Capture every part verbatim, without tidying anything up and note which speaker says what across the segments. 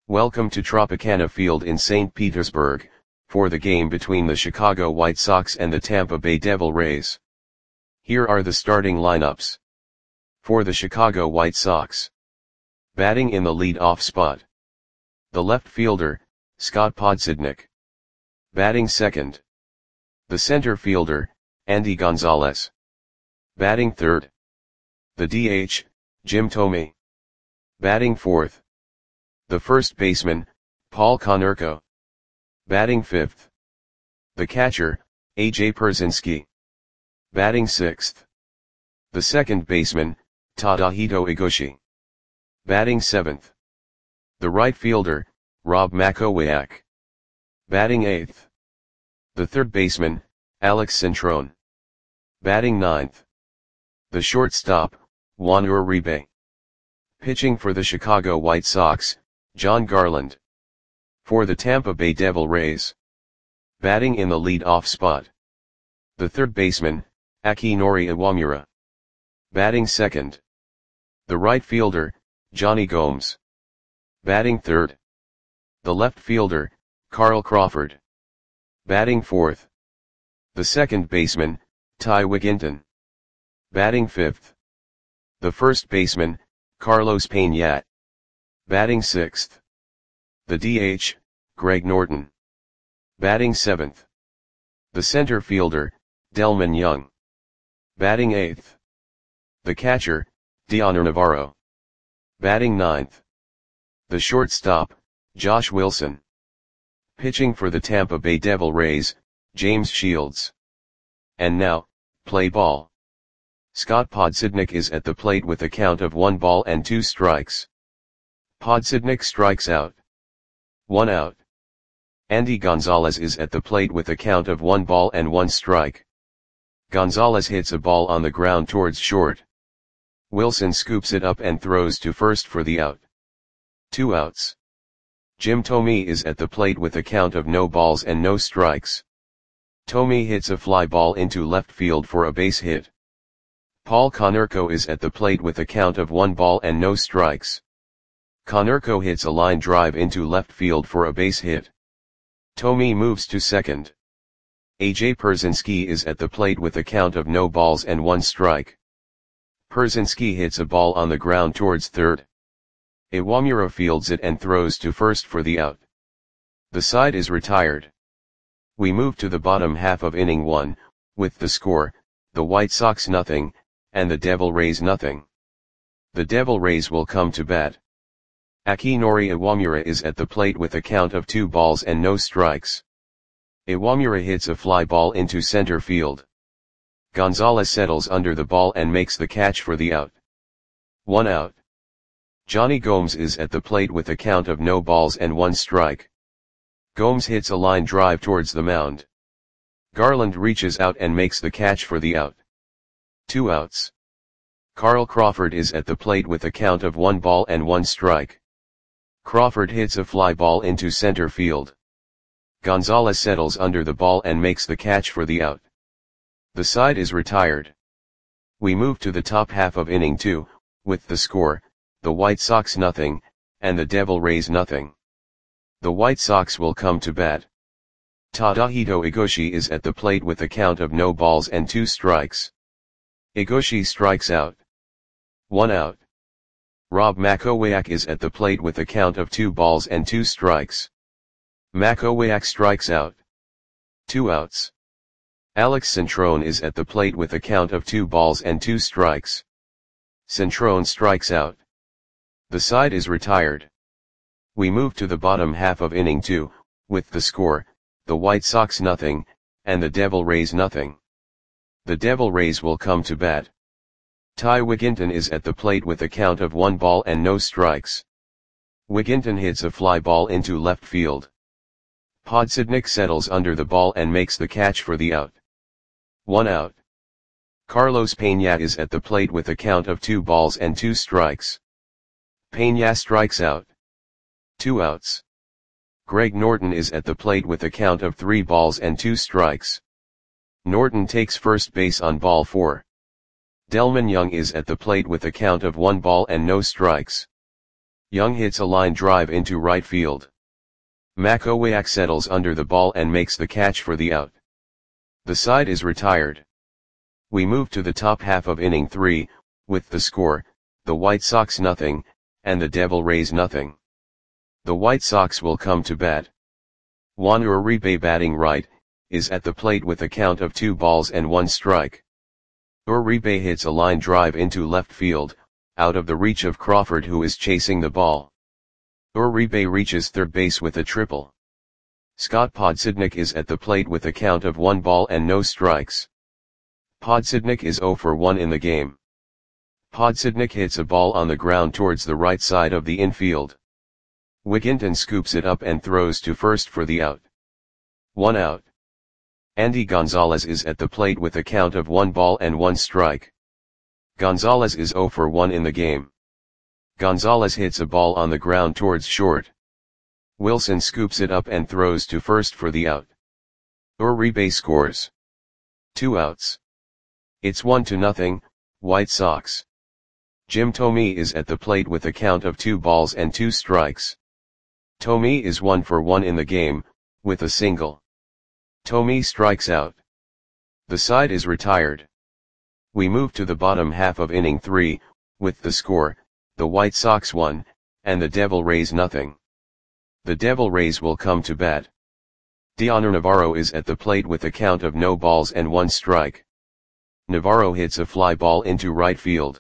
Speaker 1: Welcome to Tropicana Field in Saint Petersburg, for the game between the Chicago White Sox and the Tampa Bay Devil Rays. Here are the starting lineups. For the Chicago White Sox. Batting in the lead-off spot. The left fielder, Scott Podsednik. Batting second. The center fielder, Andy Gonzalez. Batting third. The D H, Jim Thome. Batting fourth. The first baseman, Paul Konerko. Batting fifth. The catcher, A J Pierzynski. Batting sixth. The second baseman, Tadahito Eguchi. Batting seventh. The right fielder, Rob Makowiak. Batting eighth. The third baseman, Alex Centrone. Batting ninth. The shortstop, Juan Uribe. Pitching for the Chicago White Sox, Jon Garland. For the Tampa Bay Devil Rays. Batting in the lead-off spot. The third baseman, Akinori Iwamura. Batting second. The right fielder, Johnny Gomes. Batting third. The left fielder, Carl Crawford. Batting fourth. The second baseman, Ty Wigginton. Batting fifth. The first baseman, Carlos Pena. Batting sixth. The D H, Greg Norton. Batting seventh. The center fielder, Delmon Young. Batting eighth. The catcher, Dioner Navarro. Batting ninth. The shortstop, Josh Wilson. Pitching for the Tampa Bay Devil Rays, James Shields. And now, play ball. Scott Podsednik is at the plate with a count of one ball and two strikes. Podsednik strikes out. One out. Andy Gonzalez is at the plate with a count of one ball and one strike. Gonzalez hits a ball on the ground towards short. Wilson scoops it up and throws to first for the out. Two outs. Jim Thome is at the plate with a count of no balls and no strikes. Thome hits a fly ball into left field for a base hit. Paul Konerko is at the plate with a count of one ball and no strikes. Konerko hits a line drive into left field for a base hit. Thome moves to second. A J Pierzynski is at the plate with a count of no balls and one strike. Pierzynski hits a ball on the ground towards third. Iwamura fields it and throws to first for the out. The side is retired. We move to the bottom half of inning one, with the score, the White Sox nothing, and the Devil Rays nothing. The Devil Rays will come to bat. Akinori Iwamura is at the plate with a count of two balls and no strikes. Iwamura hits a fly ball into center field. Gonzalez settles under the ball and makes the catch for the out. One out. Johnny Gomes is at the plate with a count of no balls and one strike. Gomes hits a line drive towards the mound. Garland reaches out and makes the catch for the out. Two outs. Carl Crawford is at the plate with a count of one ball and one strike. Crawford hits a fly ball into center field. Gonzalez settles under the ball and makes the catch for the out. The side is retired. We move to the top half of inning two, with the score, the White Sox nothing, and the Devil Rays nothing. The White Sox will come to bat. Tadahito Eguchi is at the plate with a count of no balls and two strikes. Eguchi strikes out. One out. Rob Makowiak is at the plate with a count of two balls and two strikes. Makowiak strikes out. Two outs. Alex Centrone is at the plate with a count of two balls and two strikes. Centrone strikes out. The side is retired. We move to the bottom half of inning two, with the score, the White Sox nothing, and the Devil Rays nothing. The Devil Rays will come to bat. Ty Wigginton is at the plate with a count of one ball and no strikes. Wigginton hits a fly ball into left field. Podsednik settles under the ball and makes the catch for the out. One out. Carlos Pena is at the plate with a count of two balls and two strikes. Pena strikes out. Two outs. Greg Norton is at the plate with a count of three balls and two strikes. Norton takes first base on ball four. Delmon Young is at the plate with a count of one ball and no strikes. Young hits a line drive into right field. Makowiak settles under the ball and makes the catch for the out. The side is retired. We move to the top half of inning three, with the score, the White Sox nothing, and the Devil Rays nothing. The White Sox will come to bat. Juan Uribe, batting right, is at the plate with a count of two balls and one strike. Uribe hits a line drive into left field, out of the reach of Crawford, who is chasing the ball. Uribe reaches third base with a triple. Scott Podsednik is at the plate with a count of one ball and no strikes. Podsednik is zero for one in the game. Podsednik hits a ball on the ground towards the right side of the infield. Wigginton scoops it up and throws to first for the out. One out. Andy Gonzalez is at the plate with a count of one ball and one strike. Gonzalez is zero for one in the game. Gonzalez hits a ball on the ground towards short. Wilson scoops it up and throws to first for the out. Uribe scores. Two outs. It's one to nothing, White Sox. Jim Thome is at the plate with a count of two balls and two strikes. Thome is one for one in the game, with a single. Thome strikes out. The side is retired. We move to the bottom half of inning three, with the score, the White Sox one, and the Devil Rays nothing. The Devil Rays will come to bat. Dioner Navarro is at the plate with a count of no balls and one strike. Navarro hits a fly ball into right field.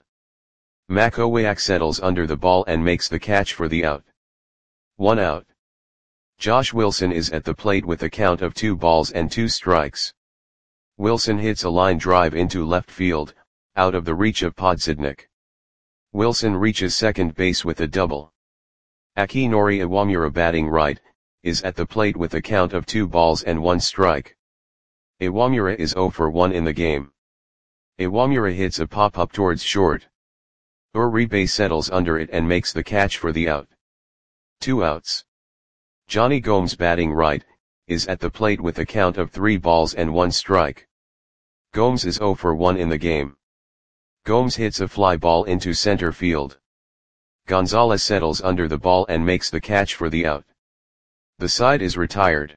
Speaker 1: Makowiak settles under the ball and makes the catch for the out. One out. Josh Wilson is at the plate with a count of two balls and two strikes. Wilson hits a line drive into left field, out of the reach of Podsednik. Wilson reaches second base with a double. Akinori Iwamura, batting right, is at the plate with a count of two balls and one strike. Iwamura is zero for one in the game. Iwamura hits a pop-up towards short. Uribe settles under it and makes the catch for the out. Two outs. Johnny Gomes, batting right, is at the plate with a count of three balls and one strike. Gomes is zero for one in the game. Gomes hits a fly ball into center field. Gonzalez settles under the ball and makes the catch for the out. The side is retired.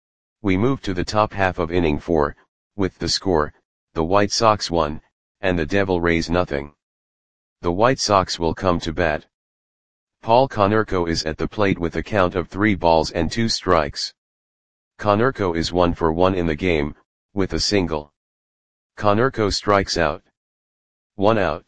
Speaker 1: We move to the top half of inning four, with the score, the White Sox one, and the Devil Rays nothing. The White Sox will come to bat. Paul Konerko is at the plate with a count of three balls and two strikes. Konerko is one for one in the game, with a single. Konerko strikes out. One out.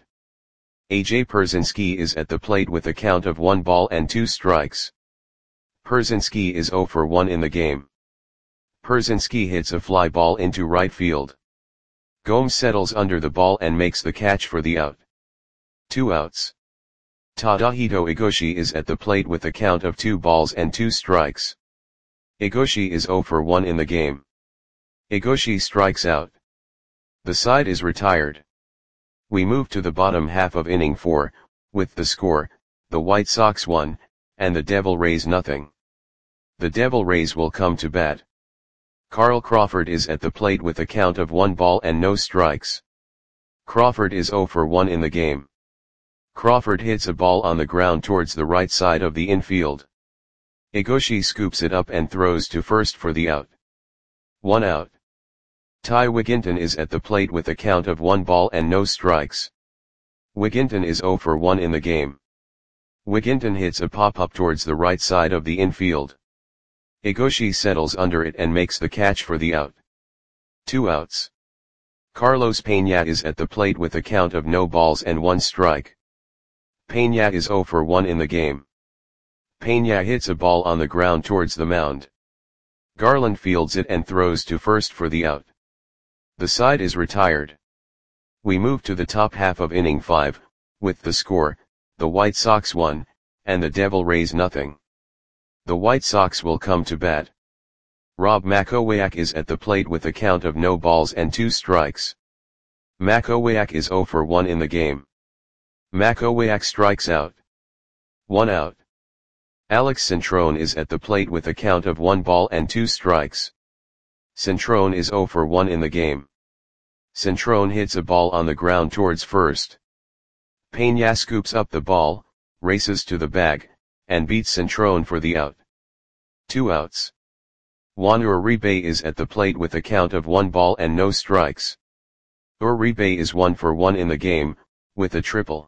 Speaker 1: A J Pierzynski is at the plate with a count of one ball and two strikes. Pierzynski is zero for one in the game. Pierzynski hits a fly ball into right field. Gomes settles under the ball and makes the catch for the out. Two outs. Tadahito Igoshi is at the plate with a count of two balls and two strikes. Igoshi is zero for one in the game. Igoshi strikes out. The side is retired. We move to the bottom half of inning four, with the score, the White Sox one, and the Devil Rays nothing. The Devil Rays will come to bat. Carl Crawford is at the plate with a count of one ball and no strikes. Crawford is zero for one in the game. Crawford hits a ball on the ground towards the right side of the infield. Igoshi scoops it up and throws to first for the out. One out. Ty Wigginton is at the plate with a count of one ball and no strikes. Wigginton is zero for one in the game. Wigginton hits a pop-up towards the right side of the infield. Igoshi settles under it and makes the catch for the out. Two outs. Carlos Peña is at the plate with a count of no balls and one strike. Peña is zero for one in the game. Peña hits a ball on the ground towards the mound. Garland fields it and throws to first for the out. The side is retired. We move to the top half of inning five, with the score, the White Sox one, and the Devil Rays nothing. The White Sox will come to bat. Rob Makowiak is at the plate with a count of no balls and two strikes. Makowiak is zero for one in the game. Makowiak strikes out. One out. Alex Centrone is at the plate with a count of one ball and two strikes. Centrone is zero for one in the game. Centrone hits a ball on the ground towards first. Peña scoops up the ball, races to the bag, and beats Centrone for the out. Two outs. Juan Uribe is at the plate with a count of one ball and no strikes. Uribe is one for one in the game, with a triple.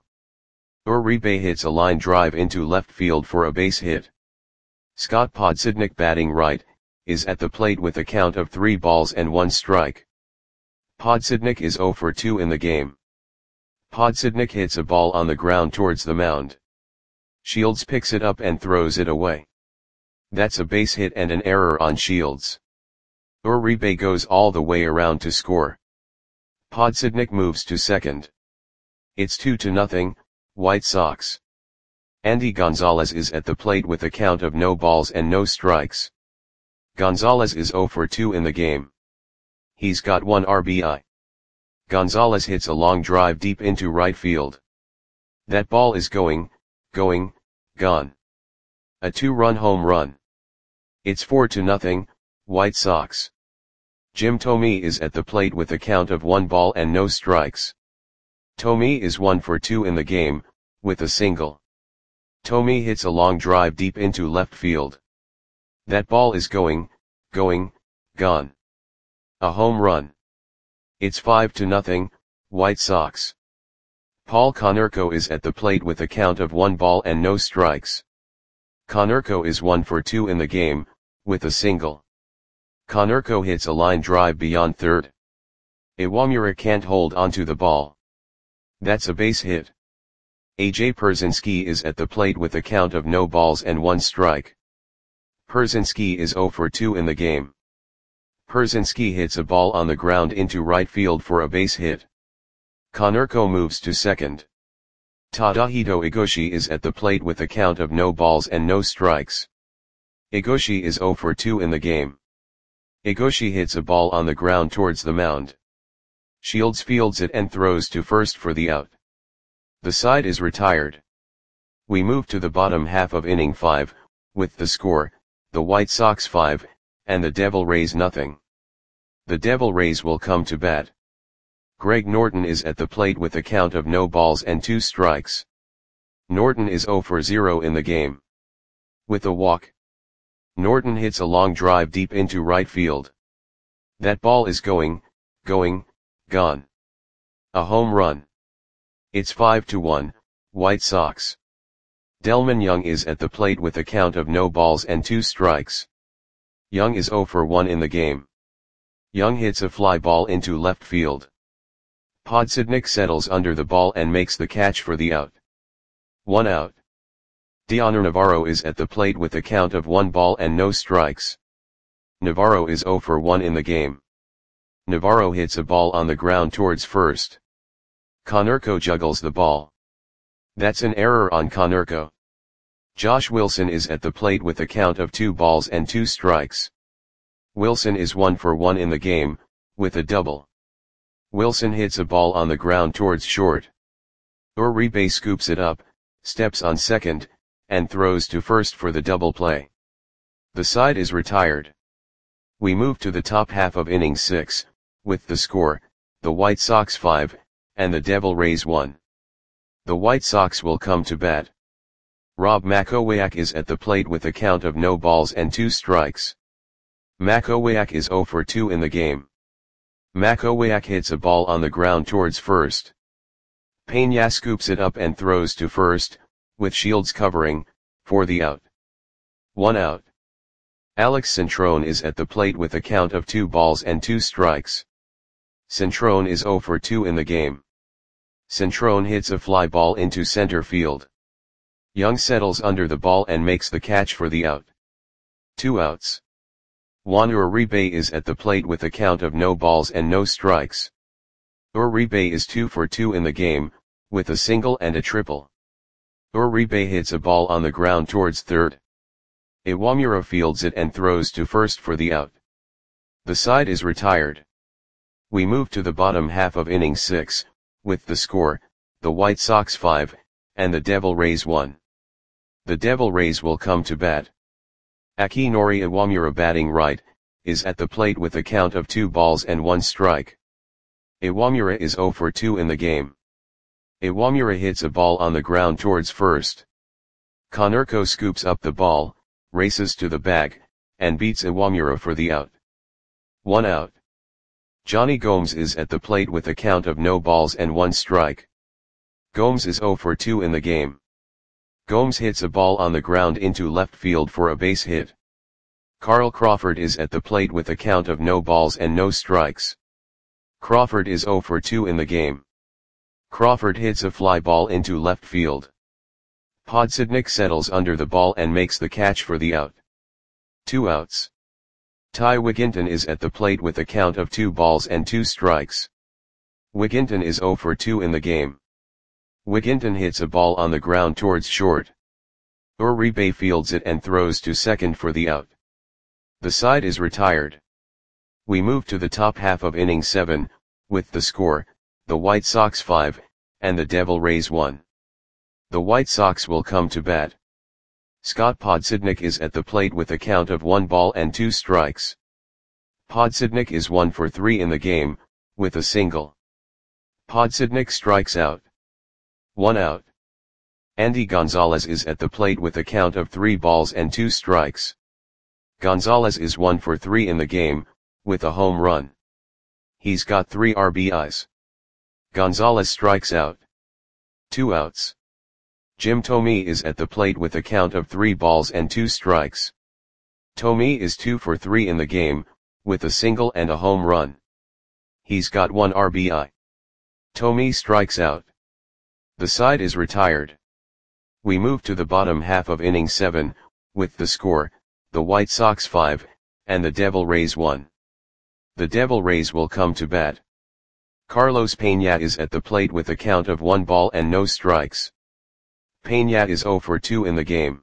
Speaker 1: Uribe hits a line drive into left field for a base hit. Scott Podsednik, batting right, is at the plate with a count of three balls and one strike. Podsednik is zero for two in the game. Podsednik hits a ball on the ground towards the mound. Shields picks it up and throws it away. That's a base hit and an error on Shields. Uribe goes all the way around to score. Podsednik moves to second. It's two to nothing, White Sox. Andy Gonzalez is at the plate with a count of no balls and no strikes. Gonzalez is zero for two in the game. He's got one R B I. Gonzalez hits a long drive deep into right field. That ball is going, going, gone. A two-run home run. It's four to nothing, White Sox. Jim Thome is at the plate with a count of one ball and no strikes. Thome is one for two in the game, with a single. Thome hits a long drive deep into left field. That ball is going, going, gone. A home run. It's five to nothing, White Sox. Paul Konerko is at the plate with a count of one ball and no strikes. Konerko is one for two in the game, with a single. Konerko hits a line drive beyond third. Iwamura can't hold onto the ball. That's a base hit. A J Pierzynski is at the plate with a count of no balls and one strike. Pierzynski is zero for two in the game. Pierzynski hits a ball on the ground into right field for a base hit. Konerko moves to second. Tadahito Igoshi is at the plate with a count of no balls and no strikes. Igoshi is zero for two in the game. Igoshi hits a ball on the ground towards the mound. Shields fields it and throws to first for the out. The side is retired. We move to the bottom half of inning five, with the score, the White Sox five, and the Devil Rays nothing. The Devil Rays will come to bat. Greg Norton is at the plate with a count of no balls and two strikes. Norton is zero for zero in the game. With a walk. Norton hits a long drive deep into right field. That ball is going, going, gone. A home run. It's five to one, White Sox. Delmon Young is at the plate with a count of no balls and two strikes. Young is zero for one in the game. Young hits a fly ball into left field. Podsednik settles under the ball and makes the catch for the out. One out. Dioner Navarro is at the plate with a count of one ball and no strikes. Navarro is zero for one in the game. Navarro hits a ball on the ground towards first. Konerko juggles the ball. That's an error on Konerko. Josh Wilson is at the plate with a count of two balls and two strikes. Wilson is one for one in the game, with a double. Wilson hits a ball on the ground towards short. Uribe scoops it up, steps on second, and throws to first for the double play. The side is retired. We move to the top half of inning six, with the score, the White Sox five, and the Devil Rays one. The White Sox will come to bat. Rob Makowiak is at the plate with a count of no balls and two strikes. Makowiak is zero for two in the game. Makowiak hits a ball on the ground towards first. Peña scoops it up and throws to first, with Shields covering, for the out. One out. Alex Centrone is at the plate with a count of two balls and two strikes. Centrone is zero for two in the game. Centrone hits a fly ball into center field. Young settles under the ball and makes the catch for the out. Two outs. Juan Uribe is at the plate with a count of no balls and no strikes. Uribe is two for two in the game, with a single and a triple. Uribe hits a ball on the ground towards third. Iwamura fields it and throws to first for the out. The side is retired. We move to the bottom half of inning six, with the score, the White Sox five, and the Devil Rays one. The Devil Rays will come to bat. Akinori Iwamura, batting right, is at the plate with a count of two balls and one strike. Iwamura is zero for two in the game. Iwamura hits a ball on the ground towards first. Konerko scoops up the ball, races to the bag, and beats Iwamura for the out. One out. Johnny Gomes is at the plate with a count of no balls and one strike. Gomes is zero for two in the game. Gomes hits a ball on the ground into left field for a base hit. Carl Crawford is at the plate with a count of no balls and no strikes. Crawford is zero for two in the game. Crawford hits a fly ball into left field. Podsednik settles under the ball and makes the catch for the out. Two outs. Ty Wigginton is at the plate with a count of two balls and two strikes. Wigginton is zero for two in the game. Wigginton hits a ball on the ground towards short. Uribe fields it and throws to second for the out. The side is retired. We move to the top half of inning seven, with the score, the White Sox five, and the Devil Rays one. The White Sox will come to bat. Scott Podsednik is at the plate with a count of one ball and two strikes. Podsednik is one for three in the game, with a single. Podsednik strikes out. One out. Andy Gonzalez is at the plate with a count of three balls and two strikes. Gonzalez is one for three in the game, with a home run. He's got three R B Is. Gonzalez strikes out. Two outs. Jim Thome is at the plate with a count of three balls and two strikes. Thome is two for three in the game, with a single and a home run. He's got one R B I. Thome strikes out. The side is retired. We move to the bottom half of inning seven, with the score, the White Sox five, and the Devil Rays one. The Devil Rays will come to bat. Carlos Peña is at the plate with a count of one ball and no strikes. Peña is zero for two in the game.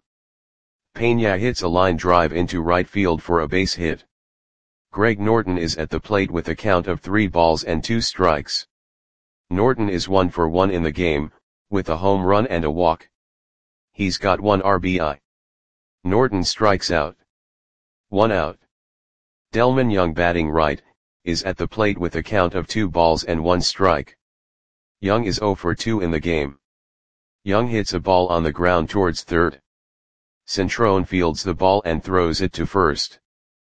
Speaker 1: Peña hits a line drive into right field for a base hit. Greg Norton is at the plate with a count of three balls and two strikes. Norton is one for one in the game, with a home run and a walk. He's got one R B I. Norton strikes out. One out. Delman Young, batting right, is at the plate with a count of two balls and one strike. Young is zero for two in the game. Young hits a ball on the ground towards third. Centrone fields the ball and throws it to first.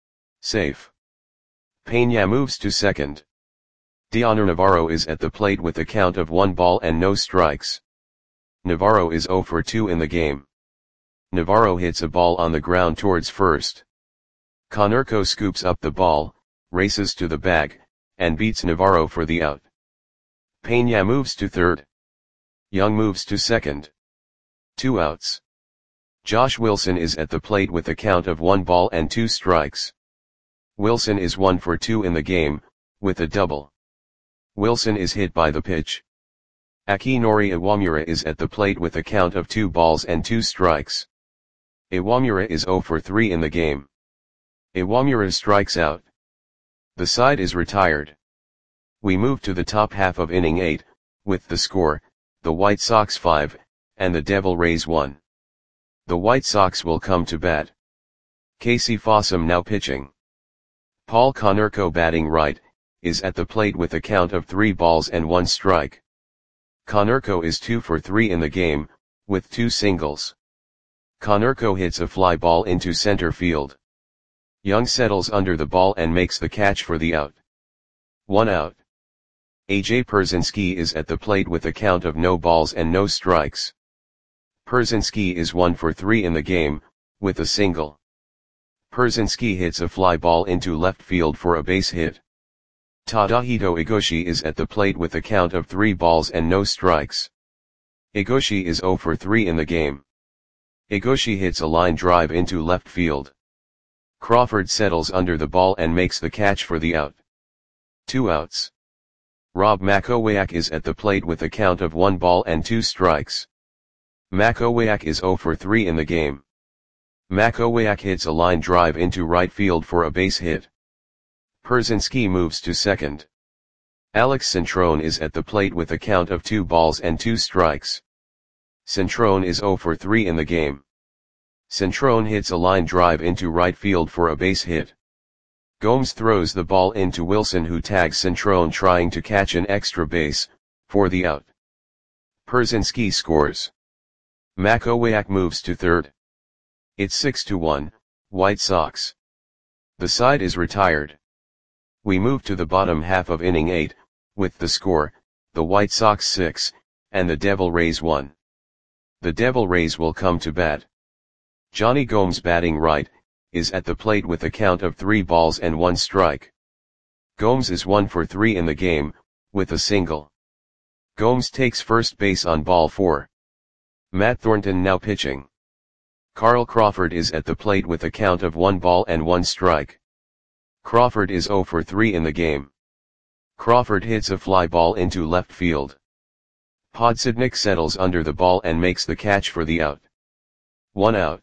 Speaker 1: Safe. Peña moves to second. Dioner Navarro is at the plate with a count of one ball and no strikes. Navarro is zero for two in the game. Navarro hits a ball on the ground towards first. Konerko scoops up the ball, races to the bag, and beats Navarro for the out. Peña moves to third. Young moves to second. Two outs. Josh Wilson is at the plate with a count of one ball and two strikes. Wilson is one for two in the game, with a double. Wilson is hit by the pitch. Akinori Iwamura is at the plate with a count of two balls and two strikes. Iwamura is zero for three in the game. Iwamura strikes out. The side is retired. We move to the top half of inning eight, with the score, the White Sox five, and the Devil Rays one. The White Sox will come to bat. Casey Fossum now pitching. Paul Konerko, batting right, is at the plate with a count of three balls and one strike. Konerko is two for three in the game, with two singles. Konerko hits a fly ball into center field. Young settles under the ball and makes the catch for the out. One out. A J Pierzynski is at the plate with a count of no balls and no strikes. Pierzynski is one for three in the game, with a single. Pierzynski hits a fly ball into left field for a base hit. Tadahito Igoshi is at the plate with a count of three balls and no strikes. Igoshi is zero for three in the game. Igoshi hits a line drive into left field. Crawford settles under the ball and makes the catch for the out. Two outs. Rob Makowiak is at the plate with a count of one ball and two strikes. Makowiak is zero for three in the game. Makowiak hits a line drive into right field for a base hit. Pierzynski moves to second. Alex Centrone is at the plate with a count of two balls and two strikes. Centrone is zero for three in the game. Centrone hits a line drive into right field for a base hit. Gomes throws the ball into Wilson, who tags Centrone trying to catch an extra base, for the out. Pierzynski scores. Makowiak moves to third. It's six to one, White Sox. The side is retired. We move to the bottom half of inning eight, with the score, the White Sox six, and the Devil Rays one. The Devil Rays will come to bat. Johnny Gomes, batting right, is at the plate with a count of three balls and one strike. Gomes is one for three in the game, with a single. Gomes takes first base on ball four. Matt Thornton now pitching. Carl Crawford is at the plate with a count of one ball and one strike. Crawford is zero for three in the game. Crawford hits a fly ball into left field. Podsednik settles under the ball and makes the catch for the out. One out.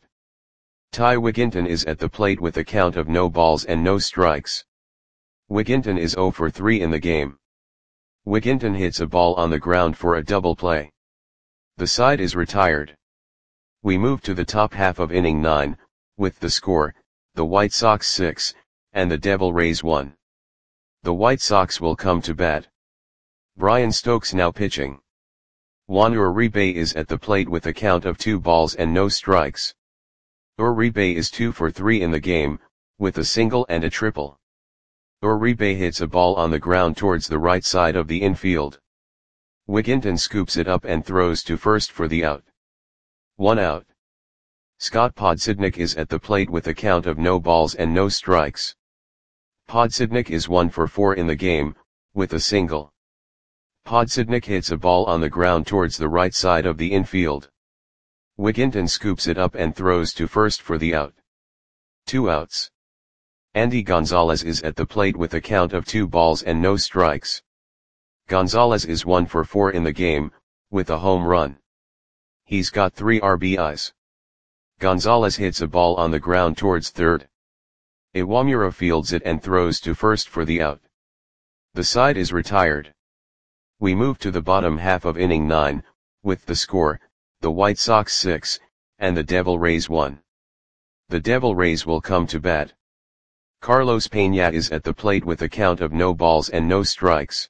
Speaker 1: Ty Wigginton is at the plate with a count of no balls and no strikes. Wigginton is zero for three in the game. Wigginton hits a ball on the ground for a double play. The side is retired. We move to the top half of inning nine, with the score, the White Sox six, and the Devil Rays one. The White Sox will come to bat. Brian Stokes now pitching. Juan Uribe is at the plate with a count of two balls and no strikes. Uribe is two for three in the game, with a single and a triple. Uribe hits a ball on the ground towards the right side of the infield. Wigginton scoops it up and throws to first for the out. One out. Scott Podsednik is at the plate with a count of no balls and no strikes. Podsednik is one for four in the game, with a single. Podsednik hits a ball on the ground towards the right side of the infield. Wigginton scoops it up and throws to first for the out. Two outs. Andy Gonzalez is at the plate with a count of two balls and no strikes. Gonzalez is one for four in the game, with a home run. He's got three R B Is. Gonzalez hits a ball on the ground towards third. Iwamura fields it and throws to first for the out. The side is retired. We move to the bottom half of inning nine, with the score, the White Sox six, and the Devil Rays one. The Devil Rays will come to bat. Carlos Peña is at the plate with a count of no balls and no strikes.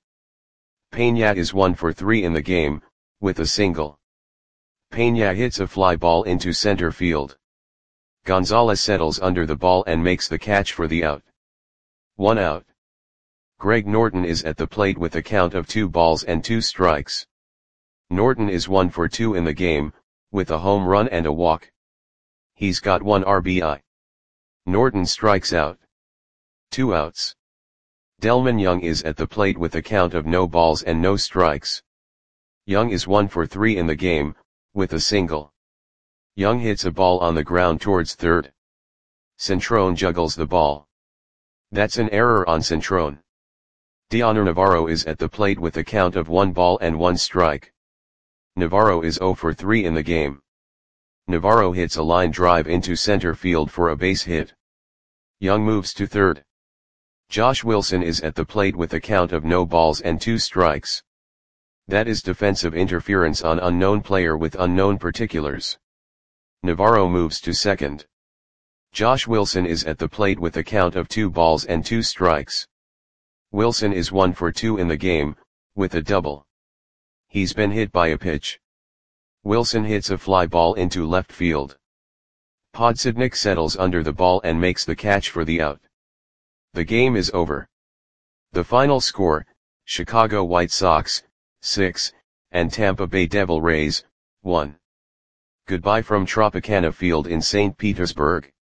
Speaker 1: Peña is one for three in the game, with a single. Peña hits a fly ball into center field. Gonzalez settles under the ball and makes the catch for the out. One out. Greg Norton is at the plate with a count of two balls and two strikes. Norton is one for two in the game, with a home run and a walk. He's got one R B I. Norton strikes out. Two outs. Delman Young is at the plate with a count of no balls and no strikes. Young is one for three in the game, with a single. Young hits a ball on the ground towards third. Centrone juggles the ball. That's an error on Centrone. Dioner Navarro is at the plate with a count of one ball and one strike. Navarro is zero for three in the game. Navarro hits a line drive into center field for a base hit. Young moves to third. Josh Wilson is at the plate with a count of no balls and two strikes. That is defensive interference on unknown player with unknown particulars. Navarro moves to second. Josh Wilson is at the plate with a count of two balls and two strikes. Wilson is one for two in the game, with a double. He's been hit by a pitch. Wilson hits a fly ball into left field. Podsednik settles under the ball and makes the catch for the out. The game is over. The final score, Chicago White Sox, six, and Tampa Bay Devil Rays, one. Goodbye from Tropicana Field in Saint Petersburg.